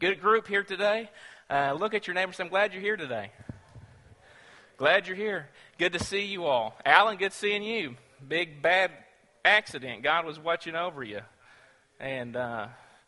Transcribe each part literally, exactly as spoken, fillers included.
Good group here today. Uh, look at your neighbors. I'm glad you're here today. Glad you're here. Good to see you all. Alan, good seeing you. Big bad accident. God was watching over you, and uh,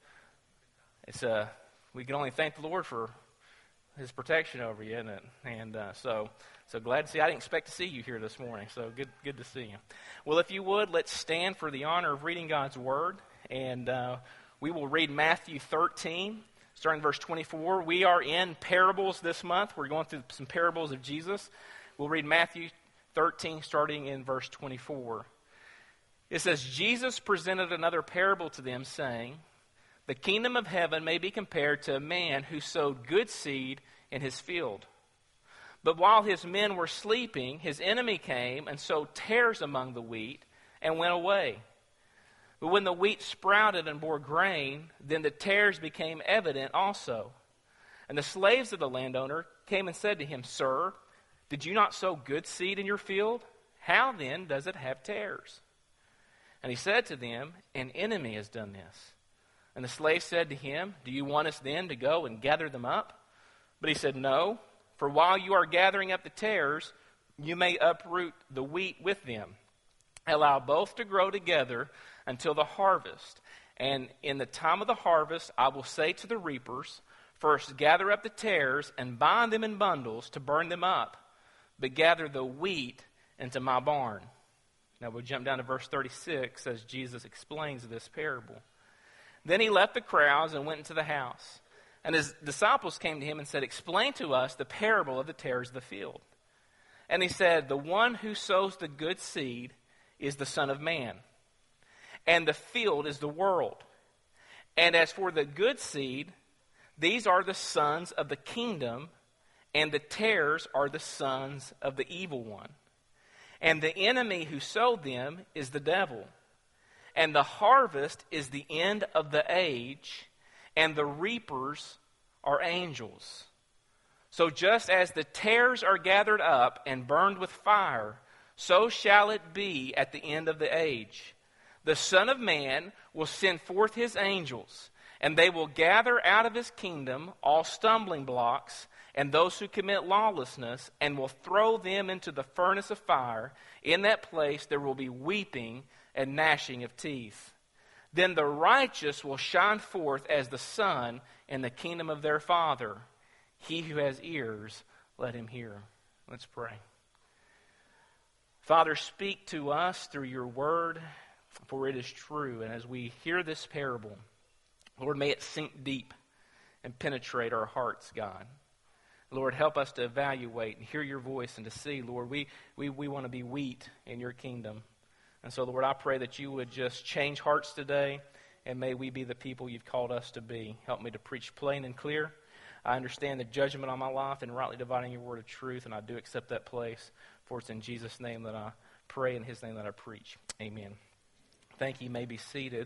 it's uh, we can only thank the Lord for His protection over you, isn't it? And uh, so, so glad to see. I didn't expect to see you here this morning. So good, good to see you. Well, if you would, let's stand for the honor of reading God's Word, and uh, we will read Matthew thirteen. Starting in verse twenty-four, we are in parables this month. We're going through some parables of Jesus. We'll read Matthew thirteen, starting in verse twenty-four. It says, Jesus presented another parable to them, saying, the kingdom of heaven may be compared to a man who sowed good seed in his field. But while his men were sleeping, his enemy came and sowed tares among the wheat and went away. But when the wheat sprouted and bore grain, then the tares became evident also. And the slaves of the landowner came and said to him, Sir, did you not sow good seed in your field? How then does it have tares? And he said to them, An enemy has done this. And the slave said to him, Do you want us then to go and gather them up? But he said, No, for while you are gathering up the tares, you may uproot the wheat with them. Allow both to grow together until the harvest. And in the time of the harvest, I will say to the reapers, First gather up the tares and bind them in bundles to burn them up, but gather the wheat into my barn. Now we'll jump down to verse thirty-six as Jesus explains this parable. Then he left the crowds and went into the house. And his disciples came to him and said, Explain to us the parable of the tares of the field. And he said, The one who sows the good seed is the Son of Man, and the field is the world. And as for the good seed, these are the sons of the kingdom, and the tares are the sons of the evil one. And the enemy who sowed them is the devil. And the harvest is the end of the age, and the reapers are angels. So just as the tares are gathered up and burned with fire, so shall it be at the end of the age. The Son of Man will send forth his angels, and they will gather out of his kingdom all stumbling blocks and those who commit lawlessness, and will throw them into the furnace of fire. In that place there will be weeping and gnashing of teeth. Then the righteous will shine forth as the sun in the kingdom of their Father. He who has ears, let him hear. Let's pray. Father, speak to us through your word, for it is true. And as we hear this parable, Lord, may it sink deep and penetrate our hearts, God. Lord, help us to evaluate and hear your voice and to see, Lord, we, we, we want to be wheat in your kingdom. And so, Lord, I pray that you would just change hearts today, and may we be the people you've called us to be. Help me to preach plain and clear. I understand the judgment on my life and rightly dividing your word of truth, and I do accept that place. For it's in Jesus' name that I pray, in his name that I preach. Amen. Thank you. You may be seated.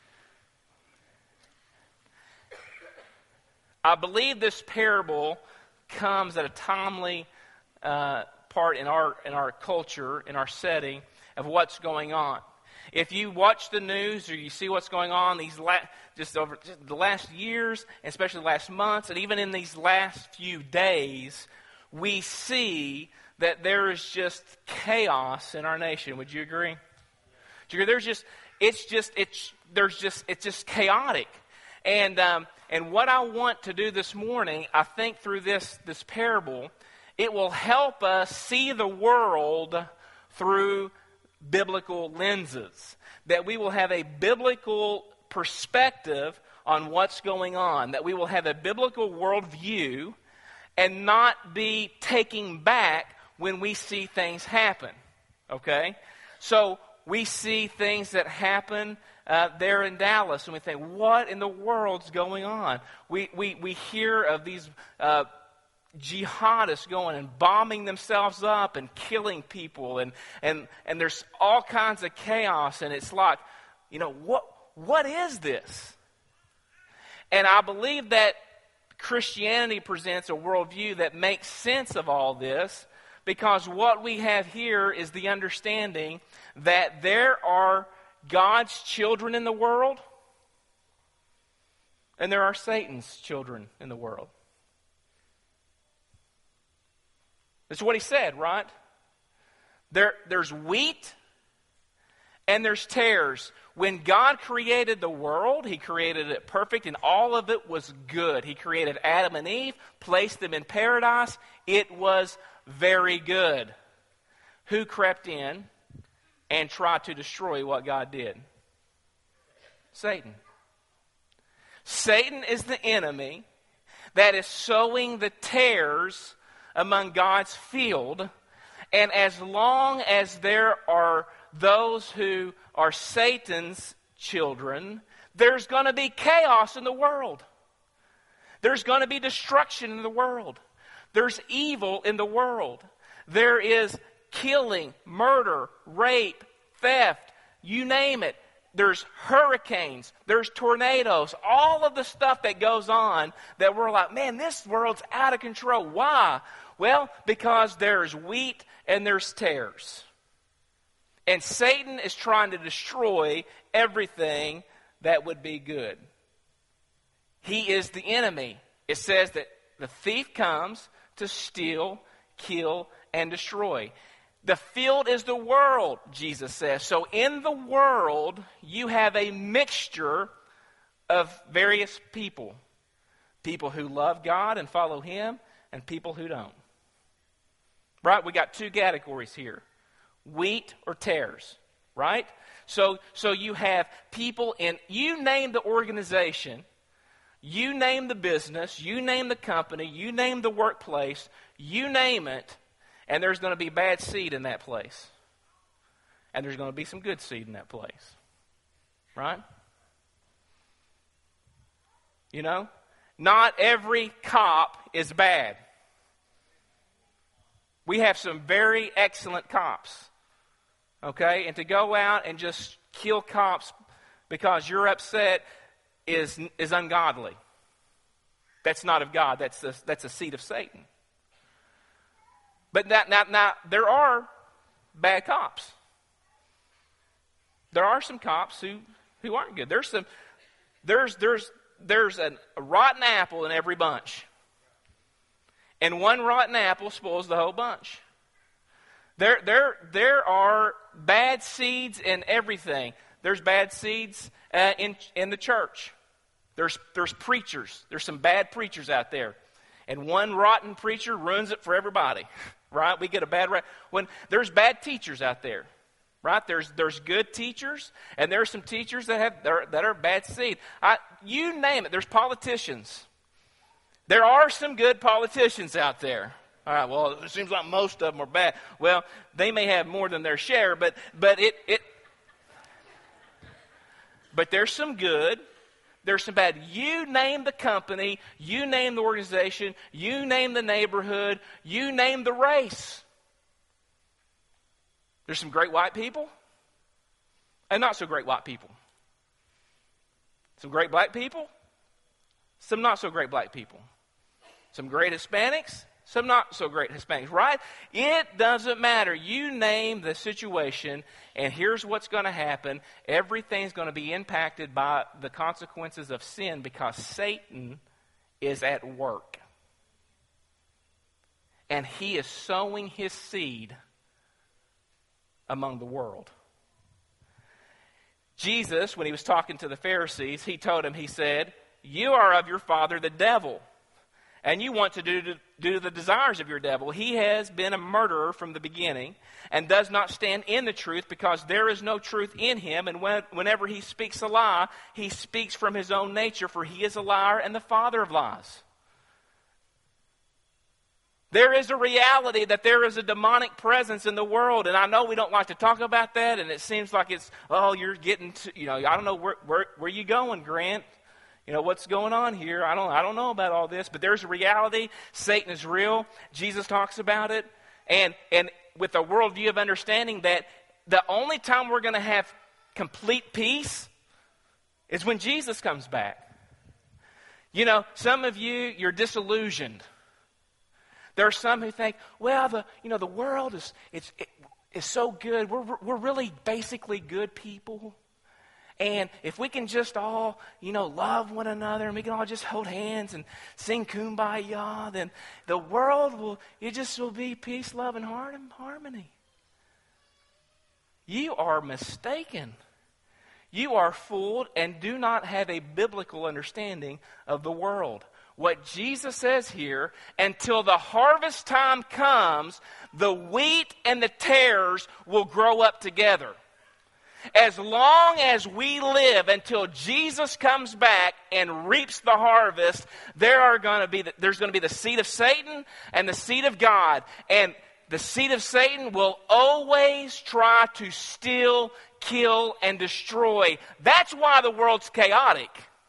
I believe this parable comes at a timely uh, part in our in our culture, in our setting of what's going on. If you watch the news or you see what's going on these la- just over just the last years, especially the last months, and even in these last few days, we see that there is just chaos in our nation. Would you agree? Would you agree? There's just it's just it's there's just it's just chaotic. And um, and what I want to do this morning, I think through this this parable, it will help us see the world through biblical lenses. That we will have a biblical perspective on what's going on. That we will have a biblical worldview and not be taking back when we see things happen. Okay? So we see things that happen uh, there in Dallas, and we think, what in the world's going on? We we, we hear of these uh, jihadists going and bombing themselves up and killing people, and, and, and there's all kinds of chaos, and it's like, you know, what what is this? And I believe that Christianity presents a worldview that makes sense of all this, because what we have here is the understanding that there are God's children in the world, And there are Satan's children in the world. That's what he said, right? There, there's wheat and there's tares. When God created the world, He created it perfect, and all of it was good. He created Adam and Eve, placed them in paradise. It was very good. Who crept in and tried to destroy what God did? Satan. Satan is the enemy that is sowing the tares among God's field. And as long as there are those who are Satan's children, there's going to be chaos in the world. There's going to be destruction in the world. There's evil in the world. There is killing, murder, rape, theft, you name it. There's hurricanes, there's tornadoes, all of the stuff that goes on that we're like, man, this world's out of control. Why? Well, because there's wheat and there's tares. And Satan is trying to destroy everything that would be good. He is the enemy. It says that the thief comes to steal, kill, and destroy. The field is the world, Jesus says. So in the world, you have a mixture of various people. People who love God and follow Him, and people who don't. Right? We got two categories here. Wheat or tares, right? So, so you have people in, you name the organization, you name the business, you name the company, you name the workplace, you name it, and there's going to be bad seed in that place. And there's going to be some good seed in that place. Right? You know? Not every cop is bad. We have some very excellent cops. Okay? And to go out and just kill cops because you're upset is, is ungodly. That's not of God. That's a, that's a seed of Satan. But now, now, now, there are bad cops. There are some cops who, who aren't good. There's some, there's there's there's an, a rotten apple in every bunch. And one rotten apple spoils the whole bunch. There, there, there are bad seeds in everything. There's bad seeds uh, in in the church. There's there's preachers. There's some bad preachers out there, and one rotten preacher ruins it for everybody. Right? We get a bad rap. When there's bad teachers out there, right? There's there's good teachers, and there's some teachers that have that are, that are bad seed. I, you name it. There's politicians. There are some good politicians out there. All right. Well, it seems like most of them are bad. Well, they may have more than their share, but but it it. But there's some good. There's some bad. You name the company, you name the organization, you name the neighborhood, you name the race. There's some great white people and not so great white people. Some great black people, some not so great black people. Some great Hispanics, some not so great Hispanics, right? It doesn't matter. You name the situation, and here's what's going to happen. Everything's going to be impacted by the consequences of sin because Satan is at work. And he is sowing his seed among the world. Jesus, when he was talking to the Pharisees, he told them, he said, "You are of your father the devil, and you want to do, to do the desires of your devil. He has been a murderer from the beginning and does not stand in the truth because there is no truth in him. And when, whenever he speaks a lie, he speaks from his own nature, for he is a liar and the father of lies." There is a reality that there is a demonic presence in the world. And I know we don't like to talk about that. And it seems like it's, oh, you're getting to, you know, I don't know where, where, where you going, Grant? You know, what's going on here? I don't I don't know about all this, but there's a reality. Satan is real. Jesus talks about it. And and with a worldview of understanding that the only time we're going to have complete peace is when Jesus comes back. You know, some of you, you're disillusioned. There are some who think, well, the you know the world is it's it, is so good. We're we're really basically good people. And if we can just all, you know, love one another and we can all just hold hands and sing Kumbaya, then the world will, it just will be peace, love, and harmony. You are mistaken. You are fooled and do not have a biblical understanding of the world. What Jesus says here, until the harvest time comes, the wheat and the tares will grow up together. As long as we live until Jesus comes back and reaps the harvest, there are going to be the, there's going to be the seed of Satan and the seed of God. And the seed of Satan will always try to steal, kill, and destroy. That's why the world's chaotic.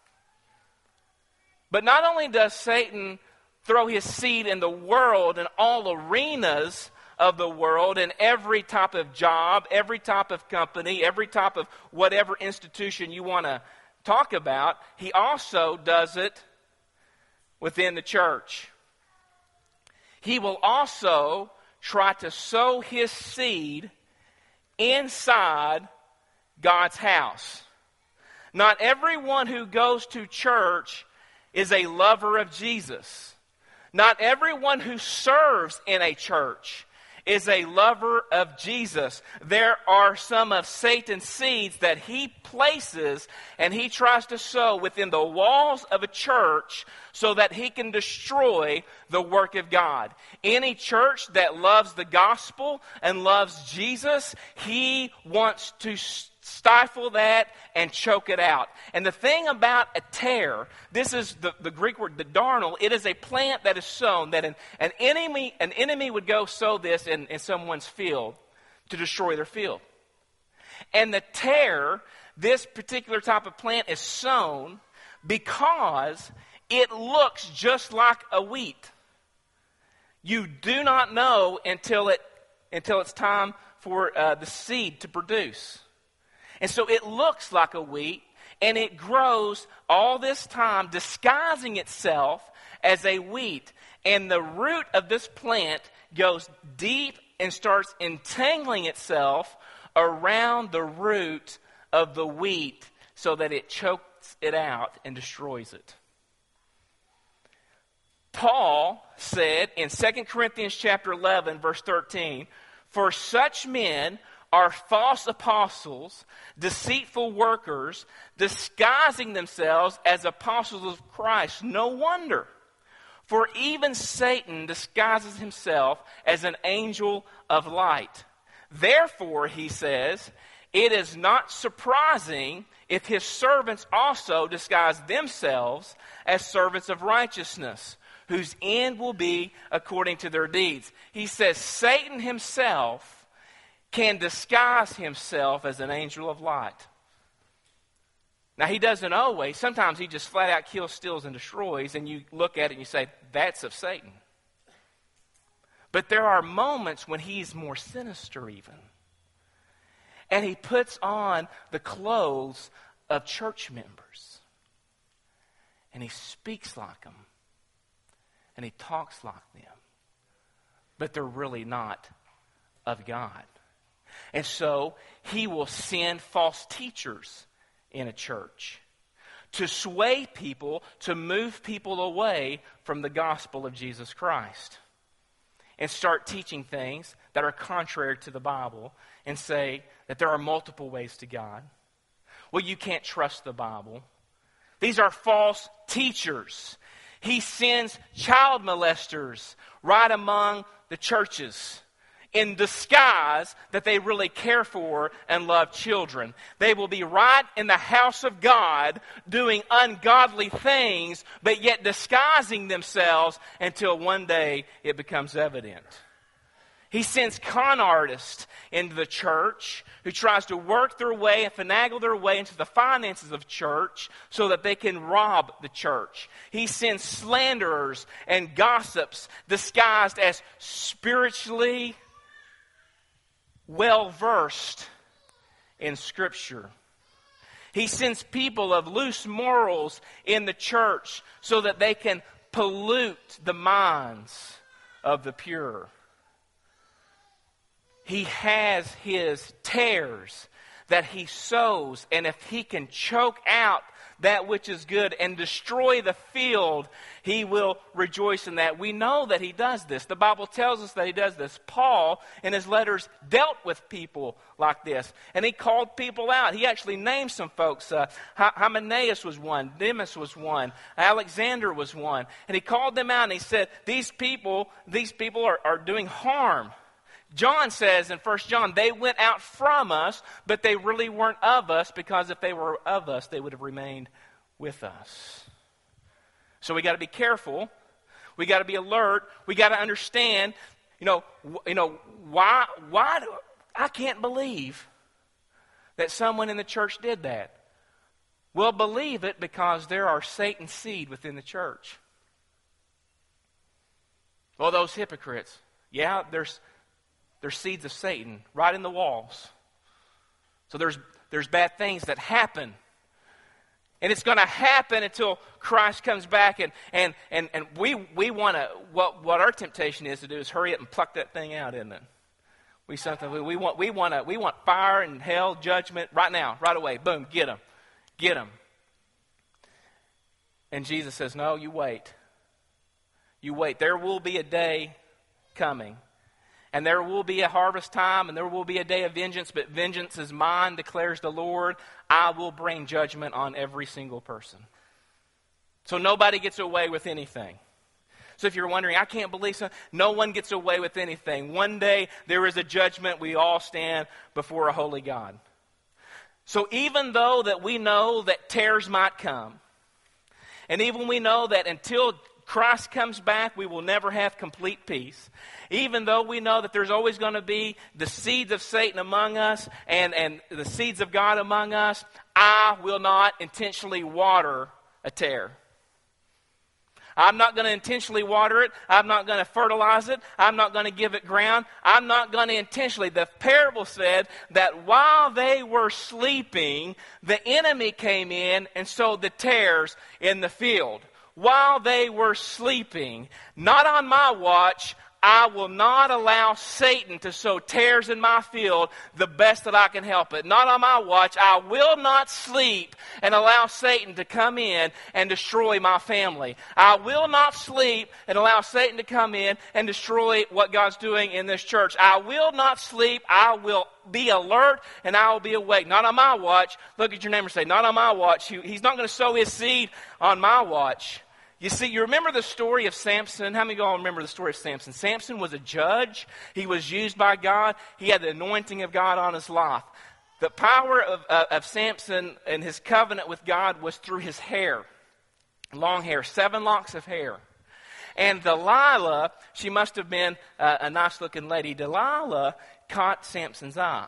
But not only does Satan throw his seed in the world in all arenas of the world, in every type of job, every type of company, every type of whatever institution you want to talk about, he also does it within the church. He will also try to sow his seed inside God's house. Not everyone who goes to church is a lover of Jesus. Not everyone who serves in a church is a lover of Jesus. There are some of Satan's seeds that he places and he tries to sow within the walls of a church so that he can destroy the work of God. Any church that loves the gospel and loves Jesus, he wants to stifle that and choke it out. And the thing about a tare, this is the, the Greek word, the darnel, it is a plant that is sown, that an, an enemy an enemy would go sow this in, in someone's field to destroy their field. And the tare, this particular type of plant, is sown because it looks just like a wheat. You do not know until it until it's time for uh, the seed to produce. And so it looks like a wheat, and it grows all this time disguising itself as a wheat. And the root of this plant goes deep and starts entangling itself around the root of the wheat so that it chokes it out and destroys it. Paul said in Second Corinthians chapter eleven, verse thirteen, "For such men are false apostles, deceitful workers, disguising themselves as apostles of Christ. No wonder, for even Satan disguises himself as an angel of light. Therefore," he says, "it is not surprising if his servants also disguise themselves as servants of righteousness, whose end will be according to their deeds." He says Satan himself can disguise himself as an angel of light. Now, he doesn't always. Sometimes he just flat out kills, steals, and destroys, and you look at it and you say, that's of Satan. But there are moments when he's more sinister even. And he puts on the clothes of church members. And he speaks like them. And he talks like them. But they're really not of God. And so he will send false teachers in a church to sway people, to move people away from the gospel of Jesus Christ, and start teaching things that are contrary to the Bible and say that there are multiple ways to God. Well, you can't trust the Bible. These are false teachers. He sends child molesters right among the churches in disguise that they really care for and love children. They will be right in the house of God doing ungodly things, but yet disguising themselves until one day it becomes evident. He sends con artists into the church who tries to work their way and finagle their way into the finances of church so that they can rob the church. He sends slanderers and gossips disguised as spiritually well-versed in Scripture. He sends people of loose morals in the church so that they can pollute the minds of the pure. He has his tares that he sows, and if he can choke out that which is good and destroy the field, he will rejoice in that. We know that he does this. The Bible tells us that he does this. Paul, in his letters, dealt with people like this, and he called people out. He actually named some folks. Uh, Hymenaeus was one. Demas was one. Alexander was one. And he called them out, and he said, these people, these people are, are doing harm. John says in First John, they went out from us, but they really weren't of us, because if they were of us, they would have remained with us. So we got to be careful. We got to be alert. We got to understand, you know, you know why, why do, I can't believe that someone in the church did that. Well, believe it because there are Satan's seed within the church. Well, those hypocrites, yeah, there's There's seeds of Satan right in the walls. So there's there's bad things that happen. And it's going to happen until Christ comes back. And and and, and we we want to, what what our temptation is to do is hurry up and pluck that thing out, isn't it? We something we, we want we want to we want fire and hell, judgment right now, right away. Boom, get them. Get them. And Jesus says, no, you wait. You wait. There will be a day coming. And there will be a harvest time, and there will be a day of vengeance, but vengeance is mine, declares the Lord. I will bring judgment on every single person. So nobody gets away with anything. So if you're wondering, I can't believe so, no one gets away with anything. One day there is a judgment. We all stand before a holy God. So even though that we know that tares might come, and even we know that until Christ comes back, we will never have complete peace. Even though we know that there's always going to be the seeds of Satan among us and, and the seeds of God among us, I will not intentionally water a tare. I'm not going to intentionally water it. I'm not going to fertilize it. I'm not going to give it ground. I'm not going to intentionally. The parable said that while they were sleeping, the enemy came in and sowed the tares in the field. While they were sleeping, not on my watch, I will not allow Satan to sow tares in my field the best that I can help it. Not on my watch. I will not sleep and allow Satan to come in and destroy my family. I will not sleep and allow Satan to come in and destroy what God's doing in this church. I will not sleep. I will be alert and I will be awake. Not on my watch. Look at your neighbor and say, not on my watch. He's not going to sow his seed on my watch. You see, you remember the story of Samson? How many of y'all remember the story of Samson? Samson was a judge. He was used by God. He had the anointing of God on his life. The power of, uh, of Samson and his covenant with God was through his hair. Long hair, seven locks of hair. And Delilah, she must have been uh, a nice-looking lady. Delilah caught Samson's eye.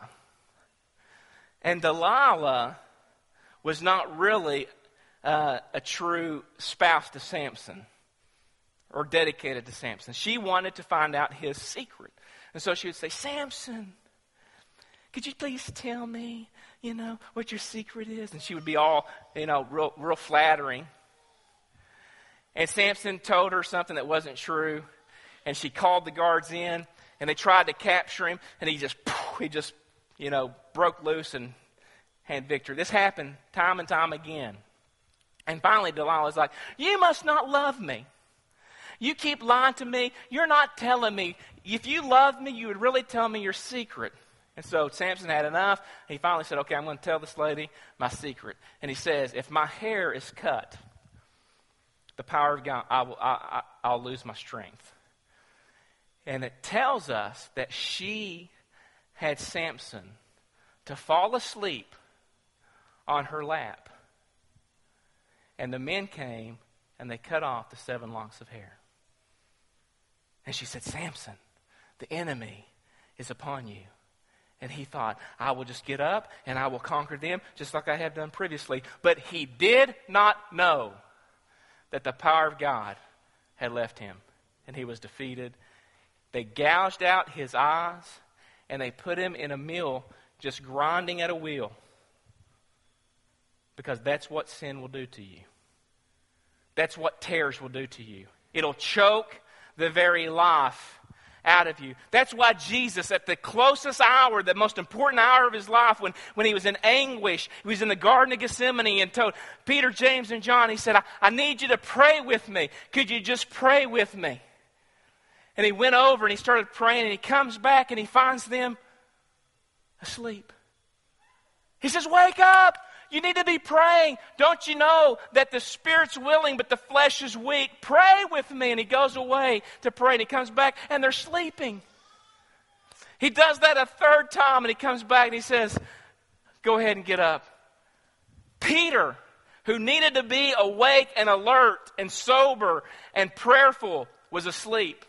And Delilah was not really Uh, a true spouse to Samson or dedicated to Samson. She wanted to find out his secret. And so she would say, Samson, could you please tell me, you know, what your secret is? And she would be all, you know, real, real flattering. And Samson told her something that wasn't true. And she called the guards in and they tried to capture him. And he just, he just, you know, broke loose and had victory. This happened time and time again. And finally, Delilah's like, you must not love me. You keep lying to me. You're not telling me. If you loved me, you would really tell me your secret. And so Samson had enough. He finally said, okay, I'm going to tell this lady my secret. And he says, if my hair is cut, the power of God, I will, I, I, I'll lose my strength. And it tells us that she had Samson to fall asleep on her lap. And the men came, and they cut off the seven locks of hair. And she said, Samson, the enemy is upon you. And he thought, I will just get up, and I will conquer them, just like I have done previously. But he did not know that the power of God had left him, and he was defeated. They gouged out his eyes, and they put him in a mill, just grinding at a wheel. Because that's what sin will do to you. That's what tares will do to you. It'll choke the very life out of you. That's why Jesus, at the closest hour, the most important hour of his life, when, when he was in anguish, he was in the Garden of Gethsemane and told Peter, James, and John, he said, I, I need you to pray with me. Could you just pray with me? And he went over and he started praying, and he comes back and he finds them asleep. He says, wake up. You need to be praying. Don't you know that the spirit's willing, but the flesh is weak? Pray with me. And he goes away to pray, and he comes back, and they're sleeping. He does that a third time, and he comes back, and he says, go ahead and get up. Peter, who needed to be awake and alert and sober and prayerful, was asleep.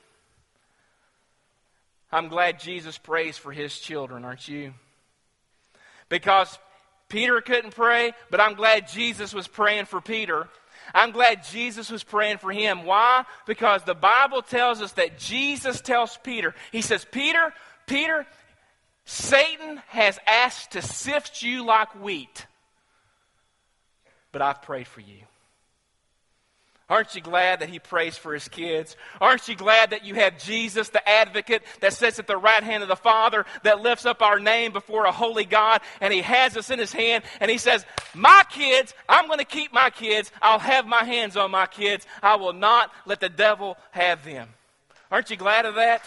I'm glad Jesus prays for his children, aren't you? Because Peter couldn't pray, but I'm glad Jesus was praying for Peter. I'm glad Jesus was praying for him. Why? Because the Bible tells us that Jesus tells Peter, he says, Peter, Peter, Satan has asked to sift you like wheat, but I've prayed for you. Aren't you glad that he prays for his kids? Aren't you glad that you have Jesus, the advocate, that sits at the right hand of the Father, that lifts up our name before a holy God, and he has us in his hand, and he says, my kids, I'm going to keep my kids. I'll have my hands on my kids. I will not let the devil have them. Aren't you glad of that?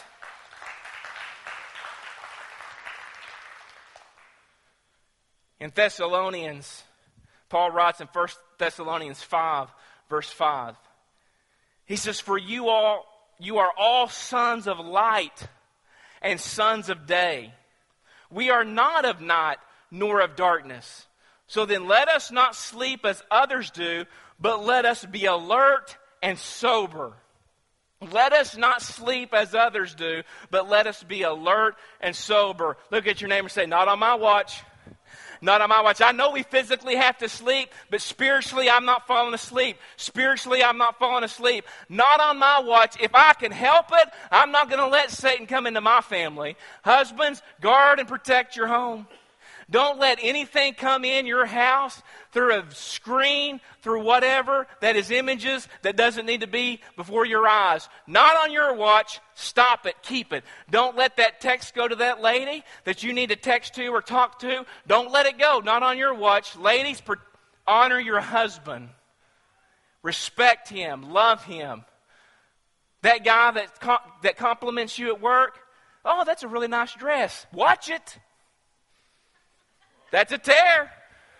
In Thessalonians, Paul writes in First Thessalonians five, verse five. He says, for you all, you are all sons of light and sons of day. We are not of night nor of darkness. So then let us not sleep as others do, but let us be alert and sober. Let us not sleep as others do, but let us be alert and sober. Look at your neighbor and say, not on my watch. Not on my watch. I know we physically have to sleep, but spiritually I'm not falling asleep. Spiritually I'm not falling asleep. Not on my watch. If I can help it, I'm not going to let Satan come into my family. Husbands, guard and protect your home. Don't let anything come in your house through a screen, through whatever, that is images that doesn't need to be before your eyes. Not on your watch. Stop it. Keep it. Don't let that text go to that lady that you need to text to or talk to. Don't let it go. Not on your watch. Ladies, per- honor your husband. Respect him. Love him. That guy that, com- that compliments you at work, oh, that's a really nice dress. Watch it. That's a tear.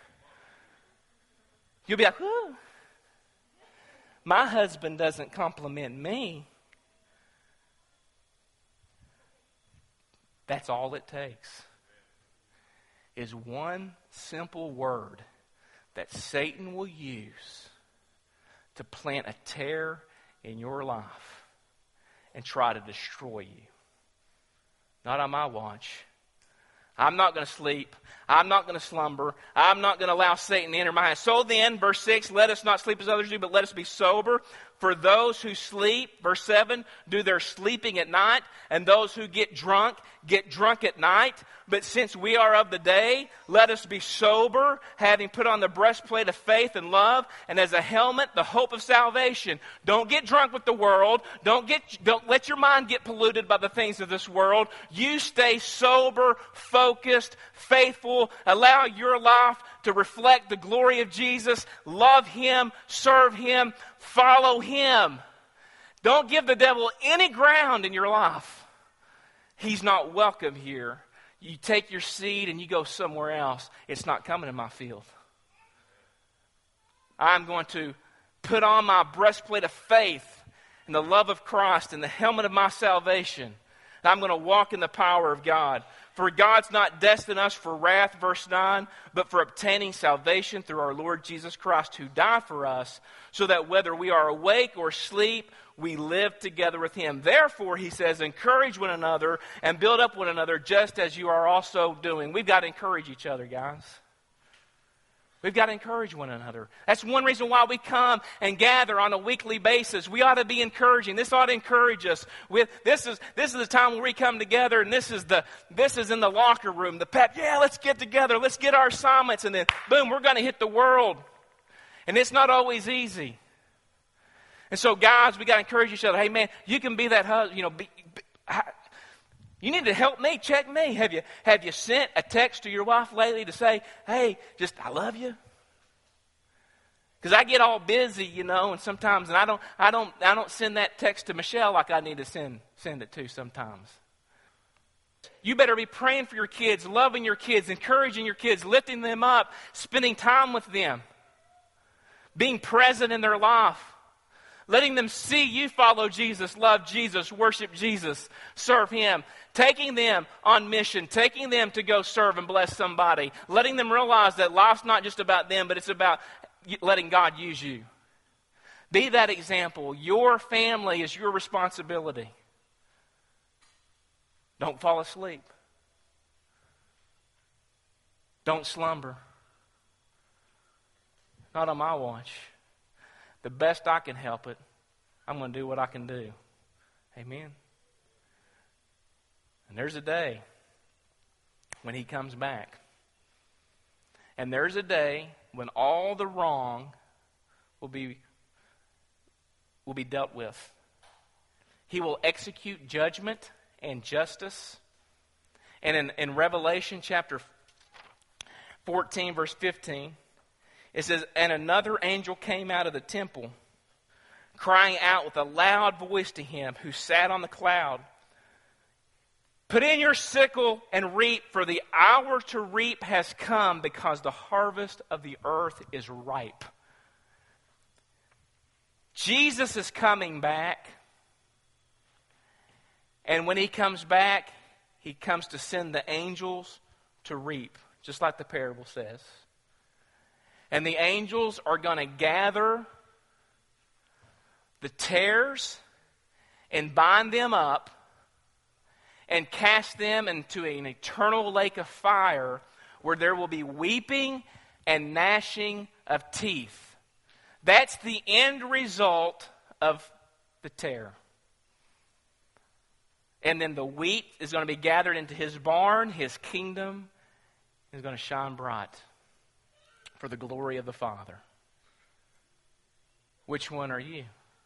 You'll be like, whoo. My husband doesn't compliment me. That's all it takes. Is one simple word that Satan will use to plant a tear in your life and try to destroy you. Not on my watch. I'm not going to sleep. I'm not going to slumber. I'm not going to allow Satan to enter my house. So then, verse six, let us not sleep as others do, but let us be sober. For those who sleep, verse seven, do their sleeping at night, and those who get drunk, get drunk at night. But since we are of the day, let us be sober, having put on the breastplate of faith and love, and as a helmet, the hope of salvation. Don't get drunk with the world. Don't get, don't let your mind get polluted by the things of this world. You stay sober, focused, faithful. Allow your life to reflect the glory of Jesus. Love Him, serve Him, follow Him. Don't give the devil any ground in your life. He's not welcome here. You take your seed and you go somewhere else. It's not coming in my field. I'm going to put on my breastplate of faith and the love of Christ and the helmet of my salvation. And I'm going to walk in the power of God. For God's not destined us for wrath, verse nine, but for obtaining salvation through our Lord Jesus Christ, who died for us, so that whether we are awake or asleep, we live together with Him. Therefore, he says, encourage one another and build up one another, just as you are also doing. We've got to encourage each other, guys. We've got to encourage one another. That's one reason why we come and gather on a weekly basis. We ought to be encouraging. This ought to encourage us. With this is this is the time where we come together, and this is the this is in the locker room. The pep, yeah, let's get together. Let's get our assignments, and then boom, we're going to hit the world. And it's not always easy. And so, guys, we got to encourage each other. Hey, man, you can be that husband. You know, be, be, I, you need to help me, check me. Have you, have you sent a text to your wife lately to say, hey, just, I love you? Because I get all busy, you know, and sometimes, and I don't, I don't, I don't send that text to Michelle like I need to send, send it to sometimes. You better be praying for your kids, loving your kids, encouraging your kids, lifting them up, spending time with them, being present in their life, letting them see you follow Jesus, love Jesus, worship Jesus, serve Him, taking them on mission, taking them to go serve and bless somebody, letting them realize that life's not just about them, but it's about letting God use you. Be that example. Your family is your responsibility. Don't fall asleep. Don't slumber. Not on my watch. The best I can help it, I'm going to do what I can do. Amen. And there's a day when He comes back. And there's a day when all the wrong will be, will be dealt with. He will execute judgment and justice. And in, in Revelation chapter fourteen, verse fifteen, it says, and another angel came out of the temple, crying out with a loud voice to him who sat on the cloud, put in your sickle and reap, for the hour to reap has come, because the harvest of the earth is ripe. Jesus is coming back. And when He comes back, He comes to send the angels to reap, just like the parable says. And the angels are going to gather the tares and bind them up and cast them into an eternal lake of fire where there will be weeping and gnashing of teeth. That's the end result of the tare. And then the wheat is going to be gathered into His barn. His kingdom is going to shine bright for the glory of the Father. Which one are you?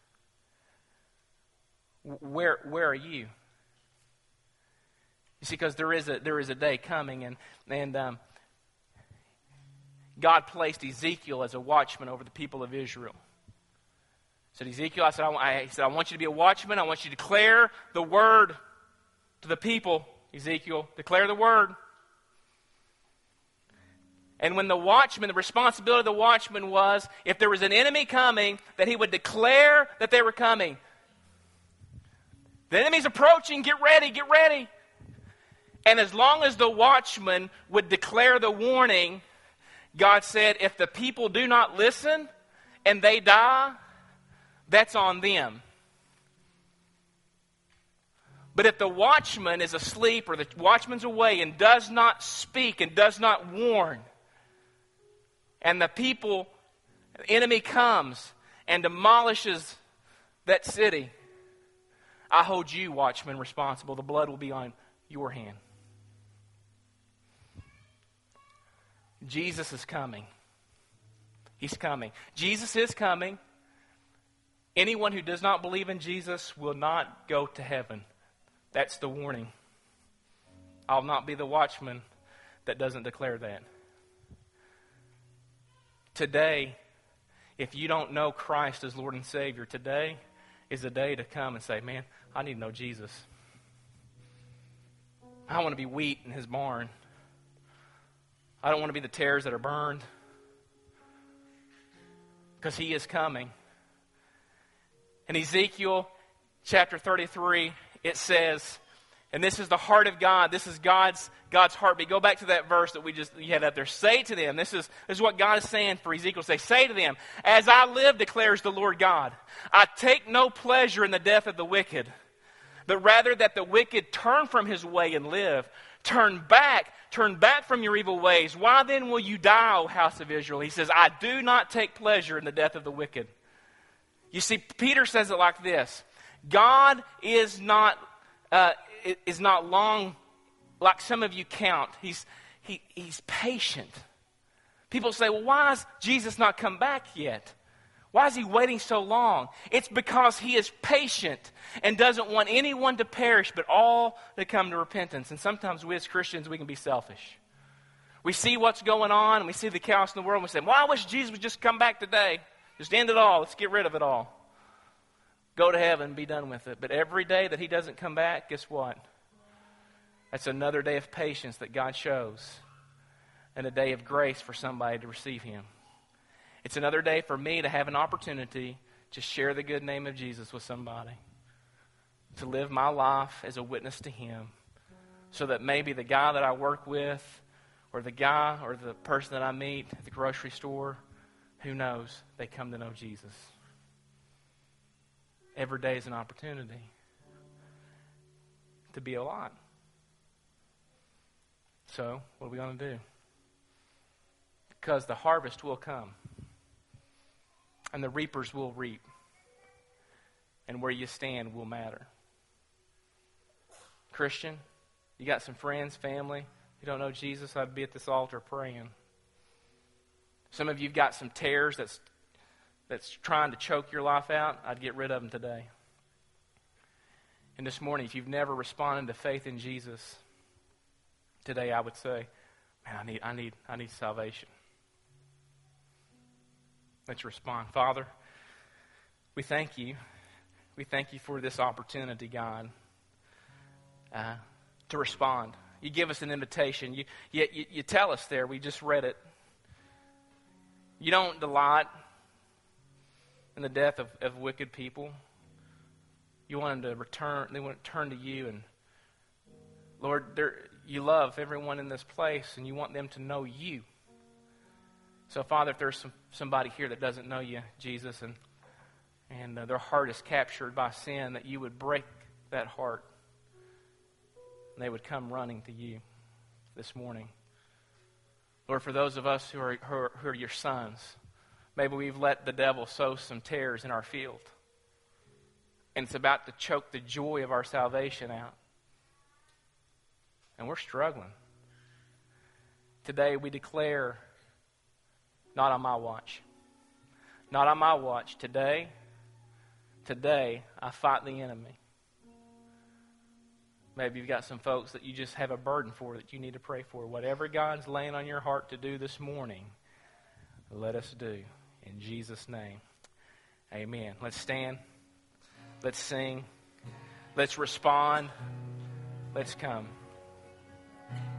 Where, where are you? You see, because there is a there is a day coming, and and um, God placed Ezekiel as a watchman over the people of Israel. He said, Ezekiel, I said, I, I said, I want you to be a watchman. I want you to declare the word to the people. Ezekiel, declare the word. And when the watchman, the responsibility of the watchman was, if there was an enemy coming, that he would declare that they were coming. The enemy's approaching, get ready, get ready. And as long as the watchman would declare the warning, God said, if the people do not listen and they die, that's on them. But if the watchman is asleep or the watchman's away and does not speak and does not warn, and the people, the enemy comes and demolishes that city, I hold you, watchman, responsible. The blood will be on your hand. Jesus is coming. He's coming. Jesus is coming. Anyone who does not believe in Jesus will not go to heaven. That's the warning. I'll not be the watchman that doesn't declare that. Today, if you don't know Christ as Lord and Savior, today is a day to come and say, man, I need to know Jesus. I want to be wheat in His barn. I don't want to be the tares that are burned. Because He is coming. In Ezekiel chapter thirty-three, it says, and this is the heart of God. This is God's God's heartbeat. Go back to that verse that we just you had up there. Say to them, this is, this is what God is saying for Ezekiel. Say, say to them, as I live, declares the Lord God, I take no pleasure in the death of the wicked, but rather that the wicked turn from his way and live. Turn back, turn back from your evil ways. Why then will you die, O house of Israel? He says, I do not take pleasure in the death of the wicked. You see, Peter says it like this. God is not uh, is not long like some of you count. He's he, he's patient. People say, well, why has Jesus not come back yet? Why is he waiting so long? It's because he is patient and doesn't want anyone to perish, but all to come to repentance. And sometimes we as Christians, we can be selfish. We see what's going on, and we see the chaos in the world, and we say, well, I wish Jesus would just come back today. Just end it all. Let's get rid of it all. Go to heaven and be done with it. But every day that he doesn't come back, guess what? That's another day of patience that God shows, and a day of grace for somebody to receive him. It's another day for me to have an opportunity to share the good name of Jesus with somebody, to live my life as a witness to him, so that maybe the guy that I work with, or the guy or the person that I meet at the grocery store, who knows, they come to know Jesus. Every day is an opportunity to be a lot. So, what are we going to do? Because the harvest will come, and the reapers will reap, and where you stand will matter. Christian, you got some friends, family, you don't know Jesus, I'd be at this altar praying. Some of you have got some tears that's that's trying to choke your life out. I'd get rid of them today. And this morning, if you've never responded to faith in Jesus, today I would say, man, I need, I need, I need salvation. Let's respond. Father, we thank you. We thank you for this opportunity, God, uh, to respond. You give us an invitation. You, you, you, you tell us there. We just read it. You don't delight in the death of, of wicked people. You want them to return. They want to turn to you. And Lord, you love everyone in this place, and you want them to know you. So, Father, if there's some, somebody here that doesn't know you, Jesus, and and uh, their heart is captured by sin, that you would break that heart, and they would come running to you this morning. Lord, for those of us who are, who are, who are your sons, maybe we've let the devil sow some tares in our field, and it's about to choke the joy of our salvation out. And we're struggling. Today we declare, not on my watch. Not on my watch. Today, today I fight the enemy. Maybe you've got some folks that you just have a burden for that you need to pray for. Whatever God's laying on your heart to do this morning, let us do. In Jesus' name, amen. Let's stand. Let's sing. Let's respond. Let's come.